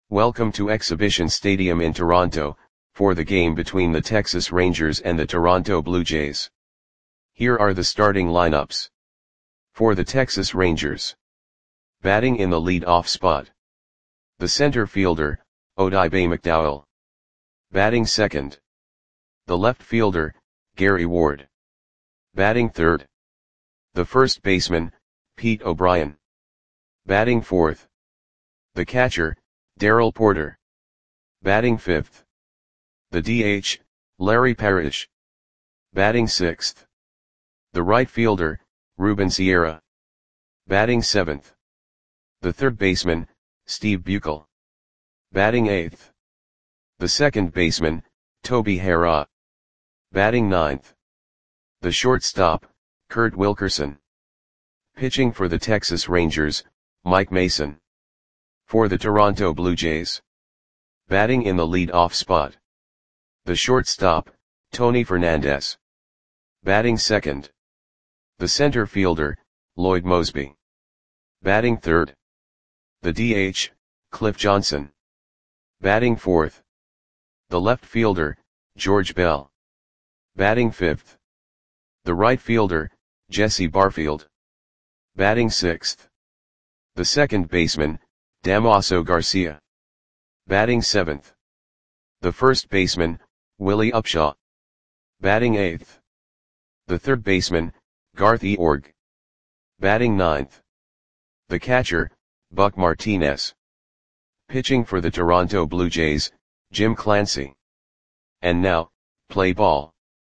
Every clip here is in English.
Welcome to Exhibition Stadium in Toronto, for the game between the Texas Rangers and the Toronto Blue Jays. Here are the starting lineups. For the Texas Rangers. Batting in the lead-off spot. The center fielder, Odibe McDowell. Batting second. The left fielder, Gary Ward. Batting third. The first baseman, Pete O'Brien. Batting fourth. The catcher, Darrell Porter. Batting fifth. The DH, Larry Parrish. Batting sixth. The right fielder, Ruben Sierra. Batting seventh. The third baseman, Steve Buechele. Batting eighth. The second baseman, Toby Harrah. Batting ninth. The shortstop, Kurt Wilkerson. Pitching for the Texas Rangers, Mike Mason. For the Toronto Blue Jays. Batting in the lead-off spot. The shortstop, Tony Fernandez. Batting second. The center fielder, Lloyd Moseby. Batting third. The DH, Cliff Johnson. Batting fourth. The left fielder, George Bell. Batting fifth. The right fielder, Jesse Barfield. Batting sixth. The second baseman, Damaso Garcia. Batting seventh. The first baseman, Willie Upshaw. Batting eighth. The third baseman, Garth Eorg. Batting ninth. The catcher, Buck Martinez. Pitching for the Toronto Blue Jays, Jim Clancy. And now, play ball.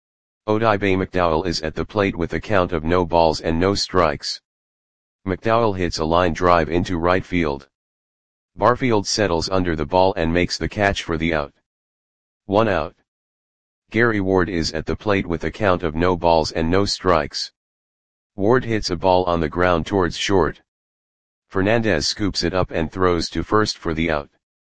Odibe McDowell is at the plate with a count of no balls and no strikes. McDowell hits a line drive into right field. Barfield settles under the ball and makes the catch for the out. 1 out. Gary Ward is at the plate with a count of no balls and no strikes. Ward hits a ball on the ground towards short. Fernandez scoops it up and throws to first for the out.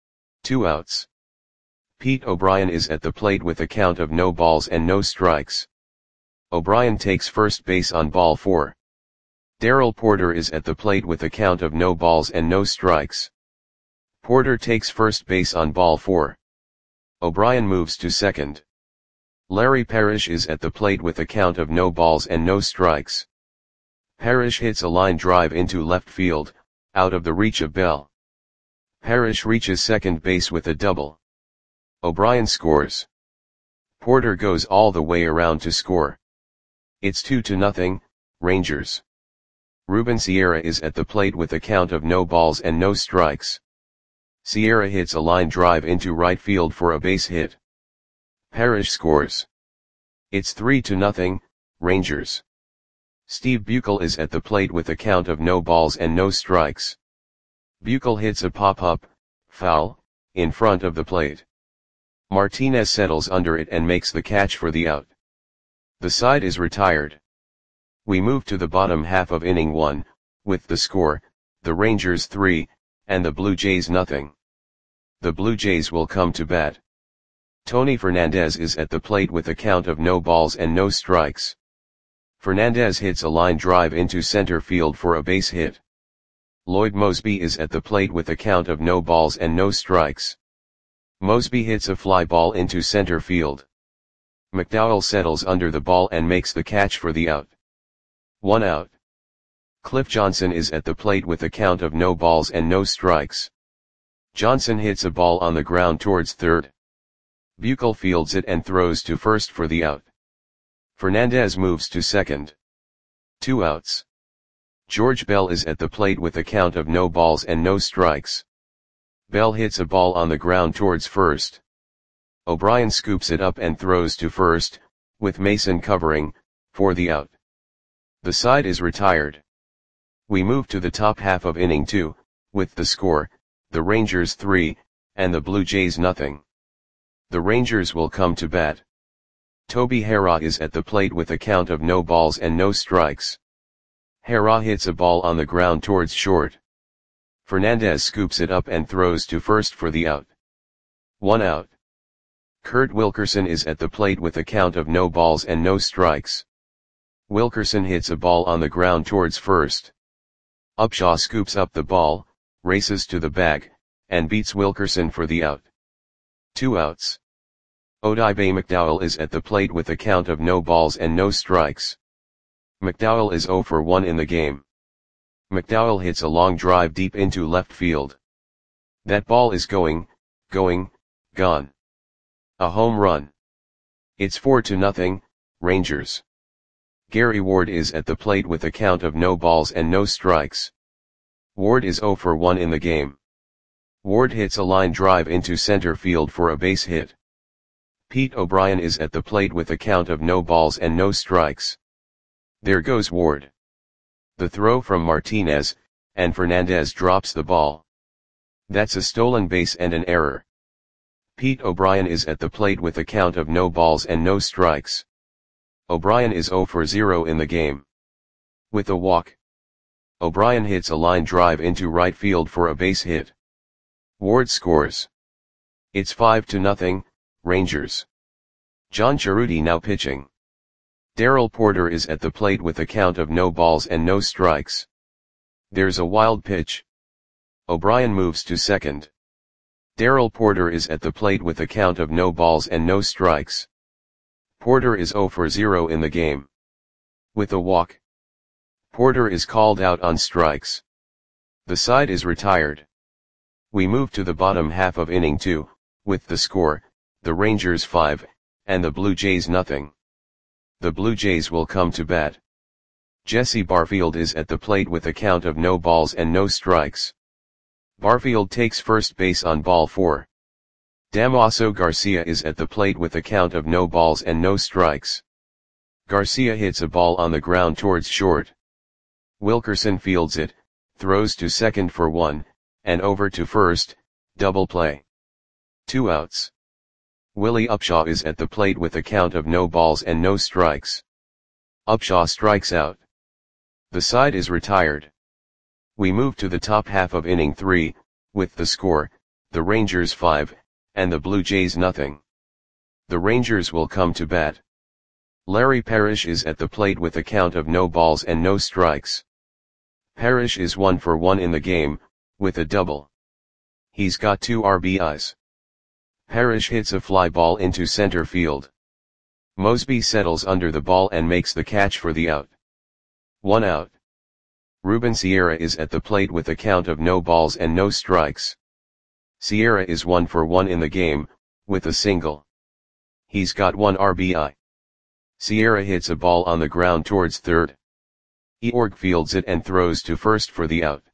2 outs. Pete O'Brien is at the plate with a count of no balls and no strikes. O'Brien takes first base on ball 4. Darrell Porter is at the plate with a count of no balls and no strikes. Porter takes first base on ball 4. O'Brien moves to second. Larry Parrish is at the plate with a count of no balls and no strikes. Parrish hits a line drive into left field, out of the reach of Bell. Parrish reaches second base with a double. O'Brien scores. Porter goes all the way around to score. It's 2-0, Rangers. Ruben Sierra is at the plate with a count of no balls and no strikes. Sierra hits a line drive into right field for a base hit. Parrish scores. It's 3-0, Rangers. Steve Buechele is at the plate with a count of no balls and no strikes. Buechele hits a pop-up, foul, in front of the plate. Martinez settles under it and makes the catch for the out. The side is retired. We move to the bottom half of inning 1, with the score, the Rangers 3, and the Blue Jays nothing. The Blue Jays will come to bat. Tony Fernandez is at the plate with a count of no balls and no strikes. Fernandez hits a line drive into center field for a base hit. Lloyd Moseby is at the plate with a count of no balls and no strikes. Moseby hits a fly ball into center field. McDowell settles under the ball and makes the catch for the out. 1 out. Cliff Johnson is at the plate with a count of no balls and no strikes. Johnson hits a ball on the ground towards third. Buechele fields it and throws to first for the out. Fernandez moves to second. 2 outs. George Bell is at the plate with a count of no balls and no strikes. Bell hits a ball on the ground towards first. O'Brien scoops it up and throws to first, with Mason covering, for the out. The side is retired. We move to the top half of inning 2, with the score, the Rangers 3, and the Blue Jays nothing. The Rangers will come to bat. Toby Harrah is at the plate with a count of no balls and no strikes. Harrah hits a ball on the ground towards short. Fernandez scoops it up and throws to first for the out. 1 out. Kurt Wilkerson is at the plate with a count of no balls and no strikes. Wilkerson hits a ball on the ground towards first. Upshaw scoops up the ball, races to the bag, and beats Wilkerson for the out. 2 outs. Odibe McDowell is at the plate with a count of no balls and no strikes. McDowell is 0 for 1 in the game. McDowell hits a long drive deep into left field. That ball is gone. A home run. It's 4-0, Rangers. Gary Ward is at the plate with a count of no balls and no strikes. Ward is 0 for 1 in the game. Ward hits a line drive into center field for a base hit. Pete O'Brien is at the plate with a count of no balls and no strikes. There goes Ward. The throw from Martinez, and Fernandez drops the ball. That's a stolen base and an error. Pete O'Brien is at the plate with a count of no balls and no strikes. O'Brien is 0 for 0 in the game. With a walk. O'Brien hits a line drive into right field for a base hit. Ward scores. It's 5-0, Rangers. John Cerruti now pitching. Darrell Porter is at the plate with a count of no balls and no strikes. There's a wild pitch. O'Brien moves to second. Darrell Porter is at the plate with a count of no balls and no strikes. Porter is 0 for 0 in the game. With a walk. Porter is called out on strikes. The side is retired. We move to the bottom half of inning 2, with the score, the Rangers 5, and the Blue Jays nothing. The Blue Jays will come to bat. Jesse Barfield is at the plate with a count of no balls and no strikes. Barfield takes first base on ball 4. Damaso Garcia is at the plate with a count of no balls and no strikes. Garcia hits a ball on the ground towards short. Wilkerson fields it, throws to second for 1, and over to first, double play. 2 outs. Willie Upshaw is at the plate with a count of no balls and no strikes. Upshaw strikes out. The side is retired. We move to the top half of inning 3, with the score, the Rangers 5, and the Blue Jays nothing. The Rangers will come to bat. Larry Parrish is at the plate with a count of no balls and no strikes. Parrish is 1 for 1 in the game, with a double. He's got 2 RBIs. Parrish hits a fly ball into center field. Mosby settles under the ball and makes the catch for the out. 1 out. Ruben Sierra is at the plate with a count of no balls and no strikes. Sierra is 1 for 1 in the game, with a single. He's got 1 RBI. Sierra hits a ball on the ground towards third. Eorg fields it and throws to first for the out.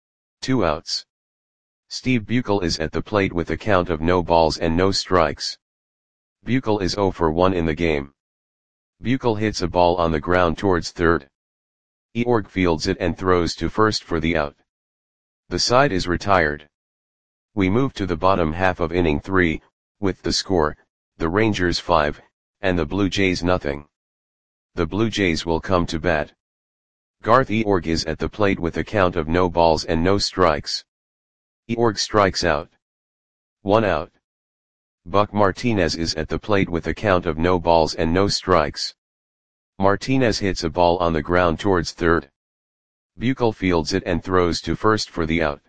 2 outs. Steve Buechel is at the plate with a count of no balls and no strikes. Buechel is 0 for 1 in the game. Buechel hits a ball on the ground towards third. Eorg fields it and throws to first for the out. The side is retired. We move to the bottom half of inning 3, with the score, the Rangers 5, and the Blue Jays nothing. The Blue Jays will come to bat. Garth Eorg is at the plate with a count of no balls and no strikes. Eorg strikes out. 1 out. Buck Martinez is at the plate with a count of no balls and no strikes. Martinez hits a ball on the ground towards third. Buechel fields it and throws to first for the out.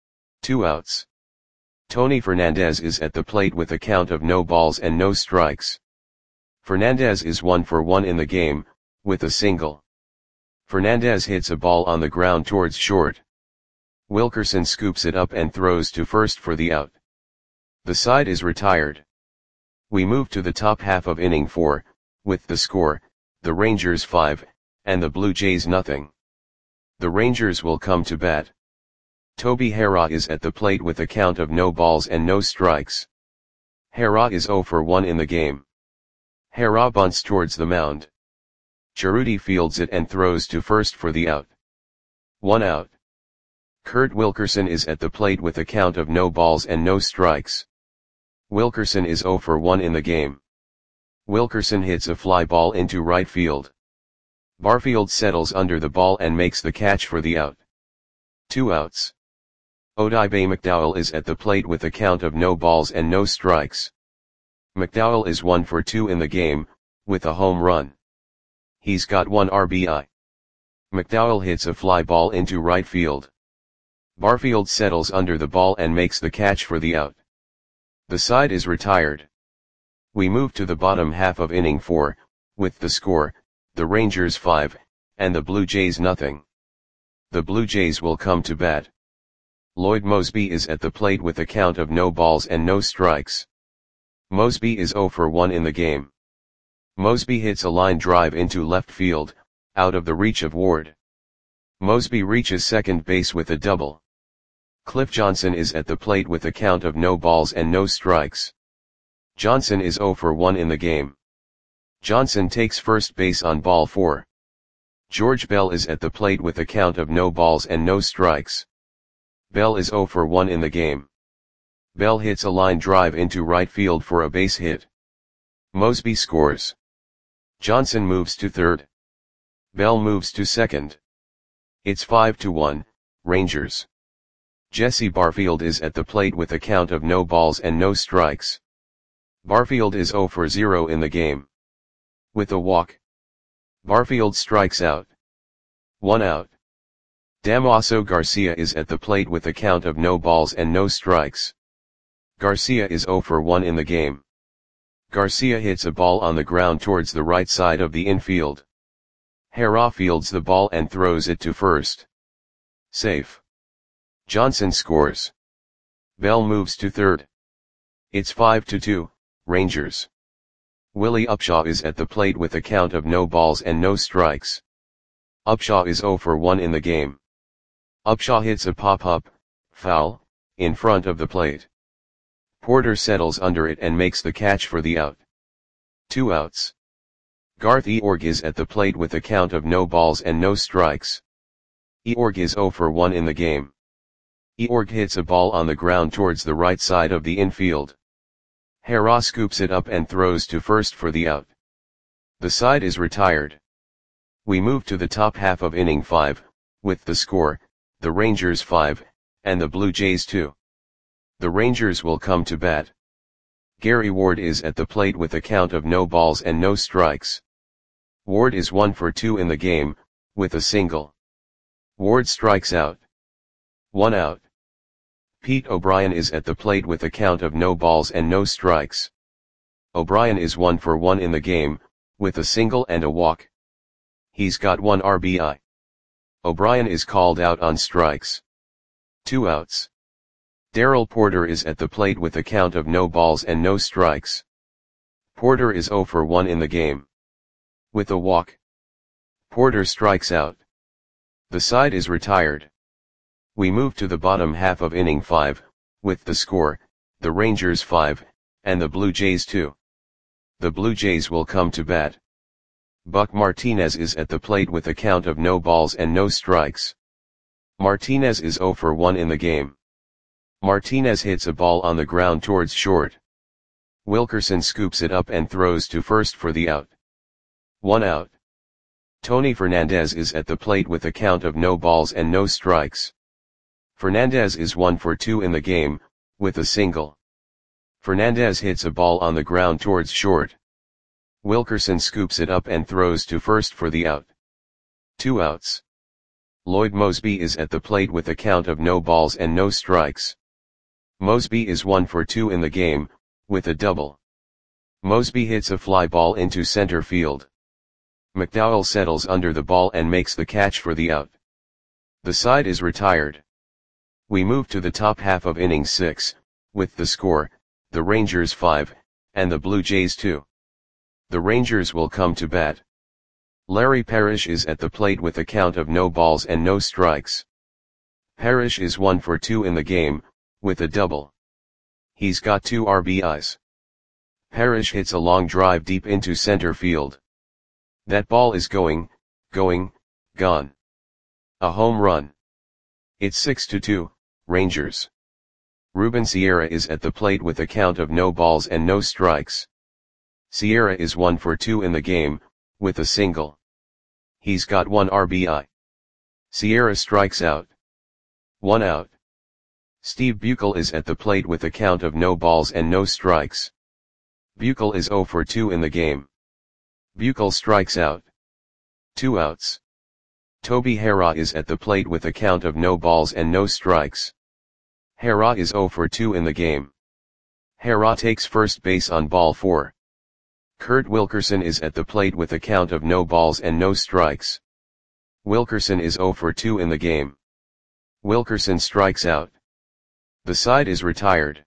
2 outs. Tony Fernandez is at the plate with a count of no balls and no strikes. Fernandez is 1 for 1 in the game, with a single. Fernandez hits a ball on the ground towards short. Wilkerson scoops it up and throws to first for the out. The side is retired. We move to the top half of inning 4, with the score, the Rangers 5, and the Blue Jays nothing. The Rangers will come to bat. Toby Harrah is at the plate with a count of no balls and no strikes. Harrah is 0 for 1 in the game. Harrah bunts towards the mound. Cerruti fields it and throws to first for the out. 1 out. Kurt Wilkerson is at the plate with a count of no balls and no strikes. Wilkerson is 0 for 1 in the game. Wilkerson hits a fly ball into right field. Barfield settles under the ball and makes the catch for the out. 2 outs. Odibe McDowell is at the plate with a count of no balls and no strikes. McDowell is 1 for 2 in the game, with a home run. He's got 1 RBI. McDowell hits a fly ball into right field. Barfield settles under the ball and makes the catch for the out. The side is retired. We move to the bottom half of inning 4, with the score, the Rangers 5, and the Blue Jays nothing. The Blue Jays will come to bat. Lloyd Moseby is at the plate with a count of no balls and no strikes. Moseby is 0 for 1 in the game. Moseby hits a line drive into left field, out of the reach of Ward. Moseby reaches second base with a double. Cliff Johnson is at the plate with a count of no balls and no strikes. Johnson is 0 for 1 in the game. Johnson takes first base on ball 4. George Bell is at the plate with a count of no balls and no strikes. Bell is 0 for 1 in the game. Bell hits a line drive into right field for a base hit. Moseby scores. Johnson moves to third. Bell moves to second. It's 5-1, Rangers. Jesse Barfield is at the plate with a count of no balls and no strikes. Barfield is 0 for 0 in the game. With a walk. Barfield strikes out. 1 out. Damaso Garcia is at the plate with a count of no balls and no strikes. Garcia is 0 for 1 in the game. Garcia hits a ball on the ground towards the right side of the infield. Hera fields the ball and throws it to first. Safe. Johnson scores. Bell moves to third. It's 5-2, Rangers. Willie Upshaw is at the plate with a count of no balls and no strikes. Upshaw is 0 for 1 in the game. Upshaw hits a pop-up, foul, in front of the plate. Porter settles under it and makes the catch for the out. 2 outs. Garth Eorg is at the plate with a count of no balls and no strikes. Eorg is 0 for 1 in the game. Eorg hits a ball on the ground towards the right side of the infield. Hera scoops it up and throws to first for the out. The side is retired. We move to the top half of inning 5, with the score, the Rangers 5, and the Blue Jays 2. The Rangers will come to bat. Gary Ward is at the plate with a count of no balls and no strikes. Ward is 1 for 2 in the game, with a single. Ward strikes out. 1 out. Pete O'Brien is at the plate with a count of no balls and no strikes. O'Brien is 1 for 1 in the game, with a single and a walk. He's got 1 RBI. O'Brien is called out on strikes. 2 outs. Darrell Porter is at the plate with a count of no balls and no strikes. Porter is 0 for 1 in the game. With a walk. Porter strikes out. The side is retired. We move to the bottom half of inning 5, with the score, the Rangers 5, and the Blue Jays 2. The Blue Jays will come to bat. Buck Martinez is at the plate with a count of no balls and no strikes. Martinez is 0 for 1 in the game. Martinez hits a ball on the ground towards short. Wilkerson scoops it up and throws to first for the out. 1 out. Tony Fernandez is at the plate with a count of no balls and no strikes. Fernandez is 1 for 2 in the game, with a single. Fernandez hits a ball on the ground towards short. Wilkerson scoops it up and throws to first for the out. 2 outs. Lloyd Moseby is at the plate with a count of no balls and no strikes. Moseby is 1 for 2 in the game, with a double. Moseby hits a fly ball into center field. McDowell settles under the ball and makes the catch for the out. The side is retired. We move to the top half of inning 6, with the score, the Rangers 5, and the Blue Jays 2. The Rangers will come to bat. Larry Parrish is at the plate with a count of no balls and no strikes. Parrish is 1 for 2 in the game, with a double. He's got 2 RBIs. Parrish hits a long drive deep into center field. That ball is going, gone. A home run. It's 6-2, Rangers. Ruben Sierra is at the plate with a count of no balls and no strikes. Sierra is 1 for 2 in the game, with a single. He's got 1 RBI. Sierra strikes out. 1 out. Steve Buechel is at the plate with a count of no balls and no strikes. Buechel is 0 for 2 in the game. Buechel strikes out. 2 outs. Toby Harrah is at the plate with a count of no balls and no strikes. Harrah is 0 for 2 in the game. Harrah takes first base on ball 4. Kurt Wilkerson is at the plate with a count of no balls and no strikes. Wilkerson is 0 for 2 in the game. Wilkerson strikes out. The side is retired.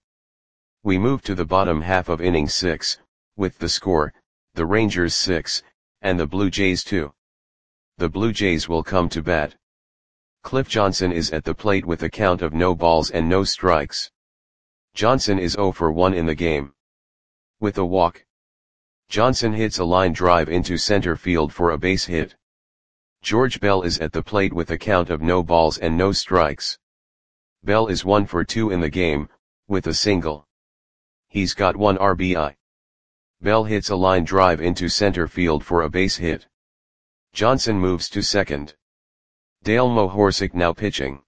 We move to the bottom half of inning 6, with the score, the Rangers 6, and the Blue Jays 2. The Blue Jays will come to bat. Cliff Johnson is at the plate with a count of no balls and no strikes. Johnson is 0 for 1 in the game. With a walk, Johnson hits a line drive into center field for a base hit. George Bell is at the plate with a count of no balls and no strikes. Bell is 1 for 2 in the game, with a single. He's got 1 RBI. Bell hits a line drive into center field for a base hit. Johnson moves to second. Dale Mohorsic now pitching.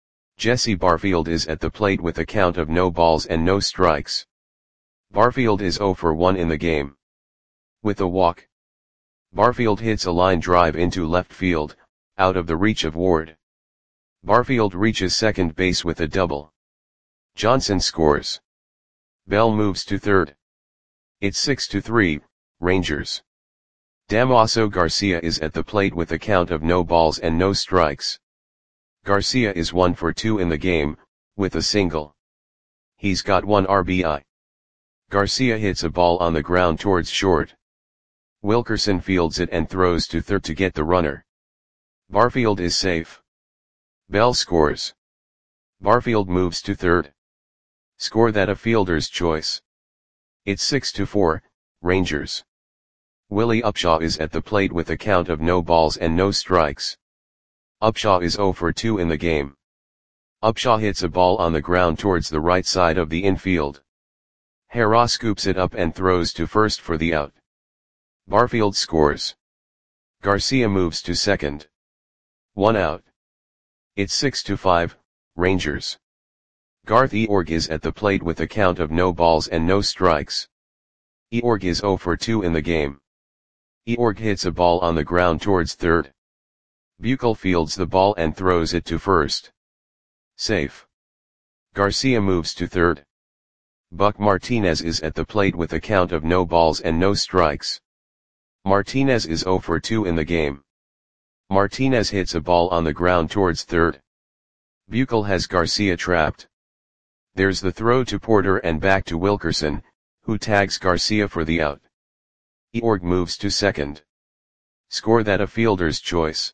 Jesse Barfield is at the plate with a count of no balls and no strikes. Barfield is 0 for 1 in the game. With a walk, Barfield hits a line drive into left field, out of the reach of Ward. Barfield reaches second base with a double. Johnson scores. Bell moves to third. It's 6-3, Rangers. Damaso Garcia is at the plate with a count of no balls and no strikes. Garcia is 1 for 2 in the game, with a single. He's got 1 RBI. Garcia hits a ball on the ground towards short. Wilkerson fields it and throws to third to get the runner. Barfield is safe. Bell scores. Barfield moves to third. Score that a fielder's choice. It's 6-4, Rangers. Willie Upshaw is at the plate with a count of no balls and no strikes. Upshaw is 0 for 2 in the game. Upshaw hits a ball on the ground towards the right side of the infield. Harrah scoops it up and throws to first for the out. Barfield scores. Garcia moves to second. 1 out. It's 6-5, Rangers. Garth Eorg is at the plate with a count of no balls and no strikes. Eorg is 0 for 2 in the game. Eorg hits a ball on the ground towards third. Buechel fields the ball and throws it to first. Safe. Garcia moves to third. Buck Martinez is at the plate with a count of no balls and no strikes. Martinez is 0 for 2 in the game. Martinez hits a ball on the ground towards third. Buechel has Garcia trapped. There's the throw to Porter and back to Wilkerson, who tags Garcia for the out. Eorg moves to second. Score that a fielder's choice.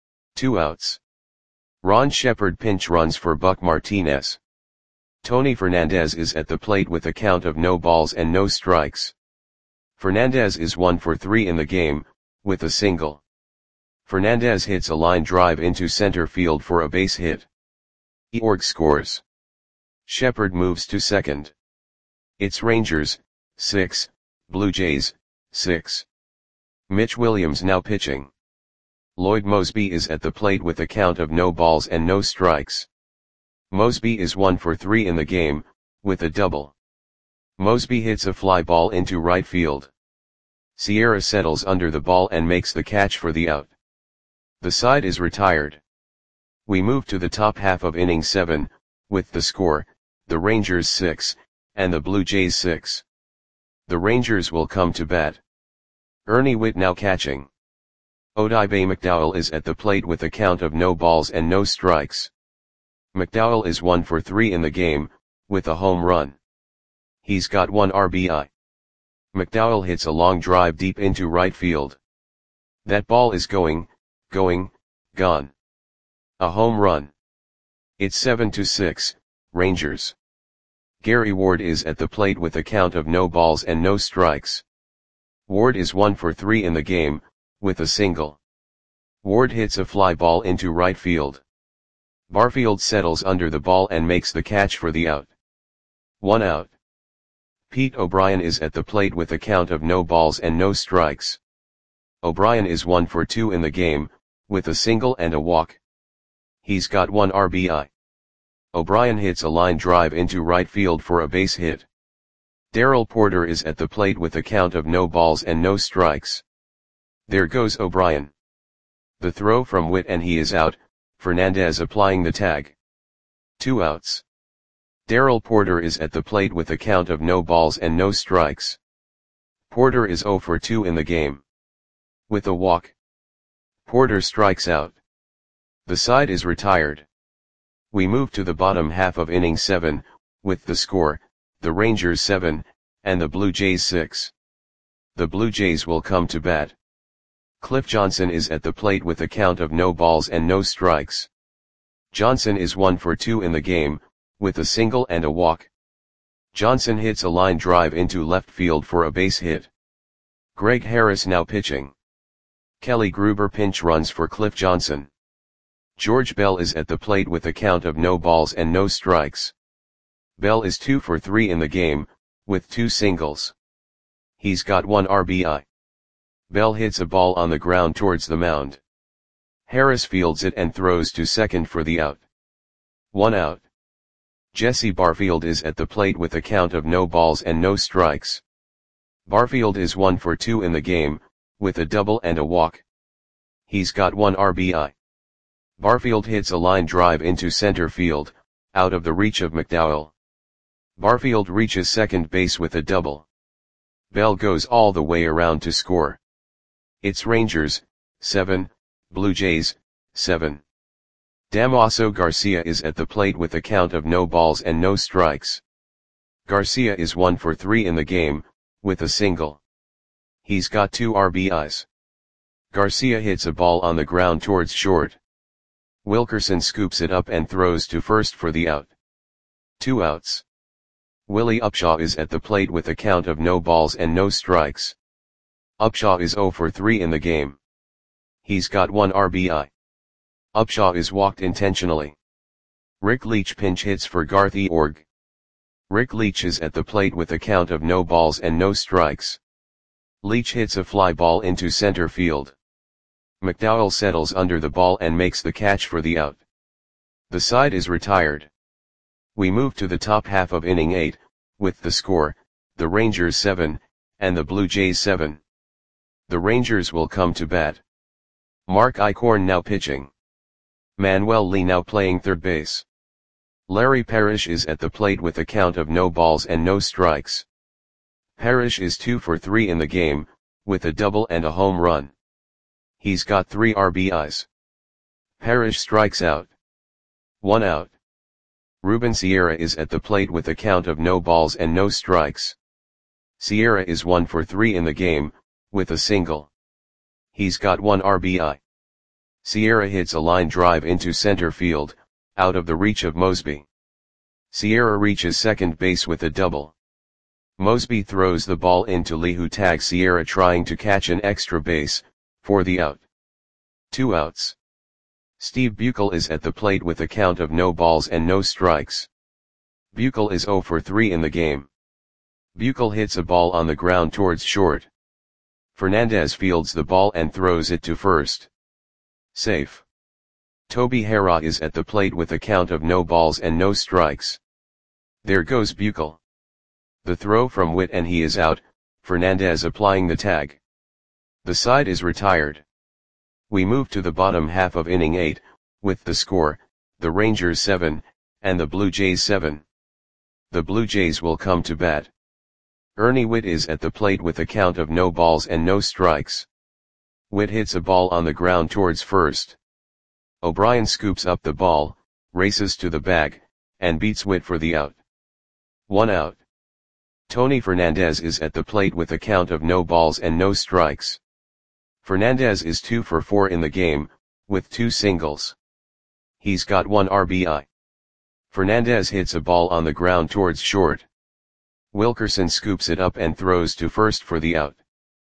2 outs. Ron Shepard pinch runs for Buck Martinez. Tony Fernandez is at the plate with a count of no balls and no strikes. Fernandez is 1 for 3 in the game, with a single. Fernandez hits a line drive into center field for a base hit. Eorg scores. Shepard moves to second. It's Rangers, 6, Blue Jays, 6. Mitch Williams now pitching. Lloyd Mosby is at the plate with a count of no balls and no strikes. Mosby is 1 for 3 in the game, with a double. Mosby hits a fly ball into right field. Sierra settles under the ball and makes the catch for the out. The side is retired. We move to the top half of inning 7, with the score, the Rangers 6, and the Blue Jays 6. The Rangers will come to bat. Ernie Whitt now catching. Odibe McDowell is at the plate with a count of no balls and no strikes. McDowell is 1 for 3 in the game, with a home run. He's got 1 RBI. McDowell hits a long drive deep into right field. That ball is gone. A home run. It's 7-6, Rangers. Gary Ward is at the plate with a count of no balls and no strikes. Ward is 1 for 3 in the game, with a single. Ward hits a fly ball into right field. Barfield settles under the ball and makes the catch for the out. 1 out. Pete O'Brien is at the plate with a count of no balls and no strikes. O'Brien is 1 for 2 in the game, with a single and a walk. He's got 1 RBI. O'Brien hits a line drive into right field for a base hit. Darrell Porter is at the plate with a count of no balls and no strikes. There goes O'Brien. The throw from Witt and he is out, Fernandez applying the tag. 2 outs. Darrell Porter is at the plate with a count of no balls and no strikes. Porter is 0 for 2 in the game. With a walk, Porter strikes out. The side is retired. We move to the bottom half of inning 7, with the score, the Rangers 7, and the Blue Jays 6. The Blue Jays will come to bat. Cliff Johnson is at the plate with a count of no balls and no strikes. Johnson is 1 for 2 in the game, with a single and a walk. Johnson hits a line drive into left field for a base hit. Greg Harris now pitching. Kelly Gruber pinch runs for Cliff Johnson. George Bell is at the plate with a count of no balls and no strikes. Bell is 2 for 3 in the game, with 2 singles. He's got 1 RBI. Bell hits a ball on the ground towards the mound. Harris fields it and throws to second for the out. 1 out. Jesse Barfield is at the plate with a count of no balls and no strikes. Barfield is 1 for 2 in the game, with a double and a walk. He's got 1 RBI. Barfield hits a line drive into center field, out of the reach of McDowell. Barfield reaches second base with a double. Bell goes all the way around to score. It's Rangers, 7, Blue Jays, 7. Damaso Garcia is at the plate with a count of no balls and no strikes. Garcia is 1 for 3 in the game, with a single. He's got 2 RBIs. Garcia hits a ball on the ground towards short. Wilkerson scoops it up and throws to first for the out. 2 outs. Willie Upshaw is at the plate with a count of no balls and no strikes. Upshaw is 0 for 3 in the game. He's got 1 RBI. Upshaw is walked intentionally. Rick Leach pinch hits for Garth Eorg. Rick Leach is at the plate with a count of no balls and no strikes. Leach hits a fly ball into center field. McDowell settles under the ball and makes the catch for the out. The side is retired. We move to the top half of inning 8, with the score, the Rangers 7, and the Blue Jays 7. The Rangers will come to bat. Mark Eichhorn now pitching. Manuel Lee now playing third base. Larry Parrish is at the plate with a count of no balls and no strikes. Parrish is 2 for 3 in the game, with a double and a home run. He's got 3 RBIs. Parrish strikes out. 1 out. Ruben Sierra is at the plate with a count of no balls and no strikes. Sierra is 1 for 3 in the game, with a single. He's got 1 RBI. Sierra hits a line drive into center field, out of the reach of Mosby. Sierra reaches second base with a double. Mosby throws the ball into Lee, who tags Sierra trying to catch an extra base, for the out. 2 outs. Steve Buechel is at the plate with a count of no balls and no strikes. Buechel is 0 for 3 in the game. Buechel hits a ball on the ground towards short. Fernandez fields the ball and throws it to first. Safe. Toby Harrah is at the plate with a count of no balls and no strikes. There goes Buechel. The throw from Witt and he is out, Fernandez applying the tag. The side is retired. We move to the bottom half of inning 8, with the score, the Rangers 7, and the Blue Jays 7. The Blue Jays will come to bat. Ernie Witt is at the plate with a count of no balls and no strikes. Witt hits a ball on the ground towards first. O'Brien scoops up the ball, races to the bag, and beats Witt for the out. 1 out. Tony Fernandez is at the plate with a count of no balls and no strikes. Fernandez is 2 for 4 in the game, with 2 singles. He's got 1 RBI. Fernandez hits a ball on the ground towards short. Wilkerson scoops it up and throws to first for the out.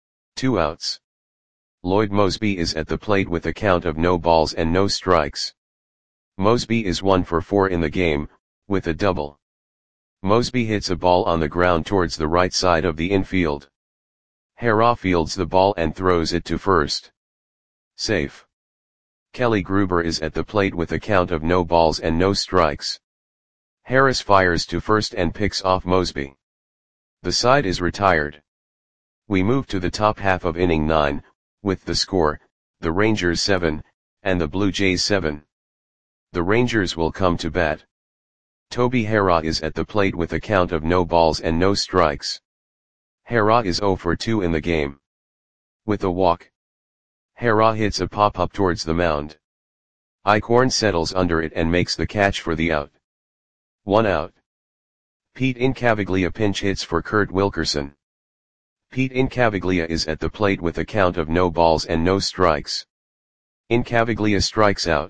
2 outs. Lloyd Mosby is at the plate with a count of no balls and no strikes. Mosby is 1 for 4 in the game, with a double. Mosby hits a ball on the ground towards the right side of the infield. Harrah fields the ball and throws it to first. Safe. Kelly Gruber is at the plate with a count of no balls and no strikes. Harris fires to first and picks off Mosby. The side is retired. We move to the top half of inning 9, with the score, the Rangers 7, and the Blue Jays 7. The Rangers will come to bat. Toby Harrah is at the plate with a count of no balls and no strikes. Harrah is 0 for 2 in the game. With a walk, Harrah hits a pop-up towards the mound. Eichhorn settles under it and makes the catch for the out. 1 out. Pete Incaviglia pinch hits for Kurt Wilkerson. Pete Incaviglia is at the plate with a count of no balls and no strikes. Incaviglia strikes out.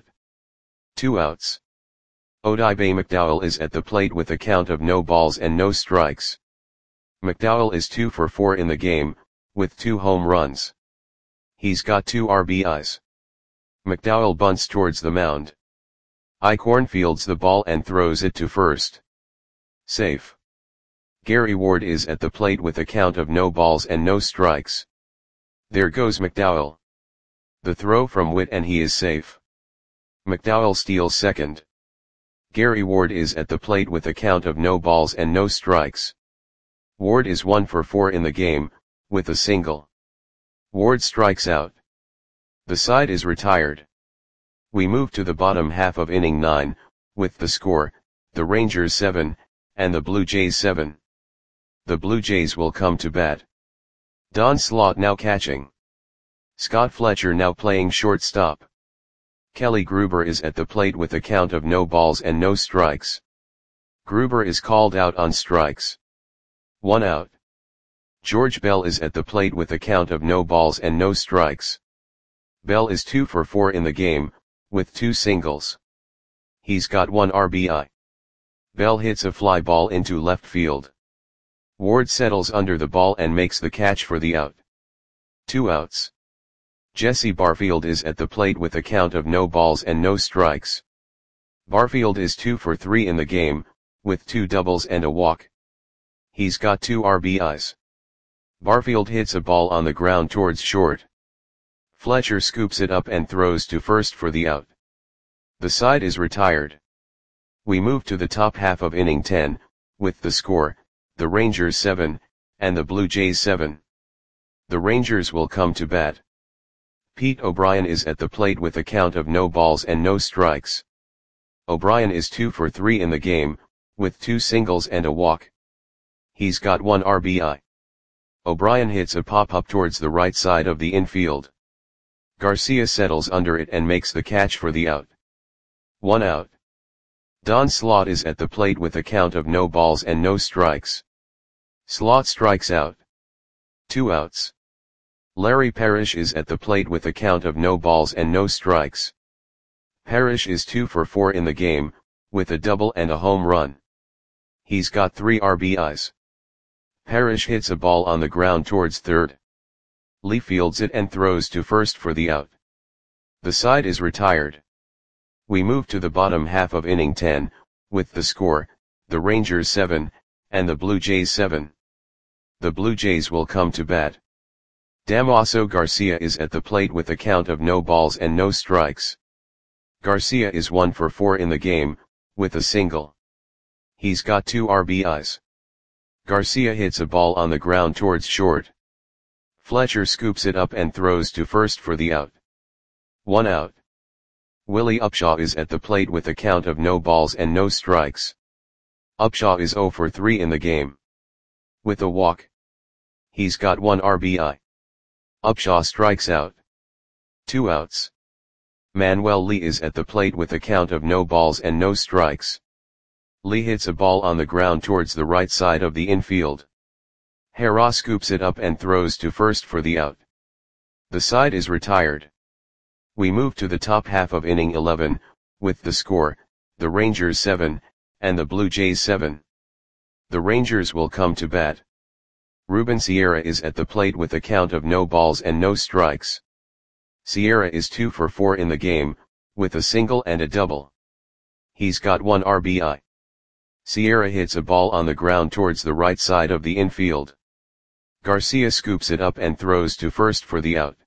2 outs. Odibe McDowell is at the plate with a count of no balls and no strikes. McDowell is 2 for 4 in the game, with 2 home runs. He's got 2 RBIs. McDowell bunts towards the mound. Eichhorn fields the ball and throws it to first. Safe. Gary Ward is at the plate with a count of no balls and no strikes. There goes McDowell. The throw from Witt and he is safe. McDowell steals second. Gary Ward is at the plate with a count of no balls and no strikes. Ward is 1 for 4 in the game, with a single. Ward strikes out. The side is retired. We move to the bottom half of inning 9, with the score, the Rangers 7, and the Blue Jays 7. The Blue Jays will come to bat. Don Slaught now catching. Scott Fletcher now playing shortstop. Kelly Gruber is at the plate with a count of no balls and no strikes. Gruber is called out on strikes. 1 out. George Bell is at the plate with a count of no balls and no strikes. Bell is 2 for 4 in the game, with 2 singles. He's got 1 RBI. Bell hits a fly ball into left field. Ward settles under the ball and makes the catch for the out. 2 outs. Jesse Barfield is at the plate with a count of no balls and no strikes. Barfield is 2 for 3 in the game, with 2 doubles and a walk. He's got 2 RBIs. Barfield hits a ball on the ground towards short. Fletcher scoops it up and throws to first for the out. The side is retired. We move to the top half of inning 10, with the score, the Rangers 7, and the Blue Jays 7. The Rangers will come to bat. Pete O'Brien is at the plate with a count of no balls and no strikes. O'Brien is 2 for 3 in the game, with 2 singles and a walk. He's got 1 RBI. O'Brien hits a pop-up towards the right side of the infield. Garcia settles under it and makes the catch for the out. 1 out. Don Slaught is at the plate with a count of no balls and no strikes. Slaught strikes out. 2 outs. Larry Parrish is at the plate with a count of no balls and no strikes. Parrish is 2 for 4 in the game, with a double and a home run. He's got 3 RBIs. Parrish hits a ball on the ground towards third. Lee fields it and throws to first for the out. The side is retired. We move to the bottom half of inning 10, with the score, the Rangers 7, and the Blue Jays 7. The Blue Jays will come to bat. Damaso Garcia is at the plate with a count of no balls and no strikes. Garcia is 1 for 4 in the game, with a single. He's got 2 RBIs. Garcia hits a ball on the ground towards short. Fletcher scoops it up and throws to first for the out. 1 out. Willie Upshaw is at the plate with a count of no balls and no strikes. Upshaw is 0 for 3 in the game. With a walk. He's got 1 RBI. Upshaw strikes out. 2 outs. Manuel Lee is at the plate with a count of no balls and no strikes. Lee hits a ball on the ground towards the right side of the infield. Harrah scoops it up and throws to first for the out. The side is retired. We move to the top half of inning 11, with the score, the Rangers 7, and the Blue Jays 7. The Rangers will come to bat. Ruben Sierra is at the plate with a count of no balls and no strikes. Sierra is 2 for 4 in the game, with a single and a double. He's got 1 RBI. Sierra hits a ball on the ground towards the right side of the infield. Garcia scoops it up and throws to first for the out.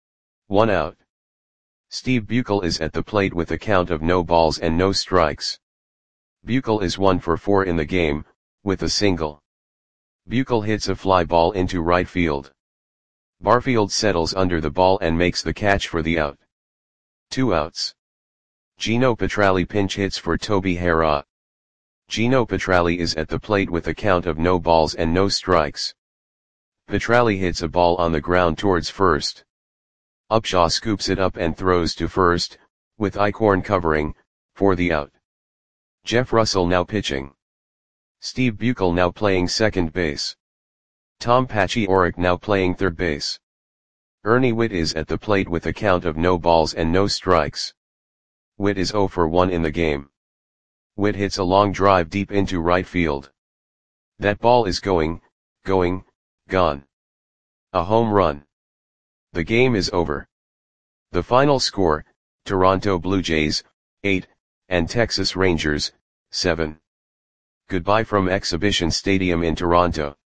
1 out. Steve Buechel is at the plate with a count of no balls and no strikes. Buechel is 1 for 4 in the game, with a single. Buechel hits a fly ball into right field. Barfield settles under the ball and makes the catch for the out. 2 outs. Gino Petralli pinch hits for Toby Harrah. Gino Petralli is at the plate with a count of no balls and no strikes. Petralli hits a ball on the ground towards first. Upshaw scoops it up and throws to first, with Eichhorn covering, for the out. Jeff Russell now pitching. Steve Buechel now playing second base. Tom Paciorek now playing third base. Ernie Whitt is at the plate with a count of no balls and no strikes. Whitt is 0 for 1 in the game. Whitt hits a long drive deep into right field. That ball is going, gone. A home run. The game is over. The final score, Toronto Blue Jays, 8, and Texas Rangers, 7. Goodbye from Exhibition Stadium in Toronto.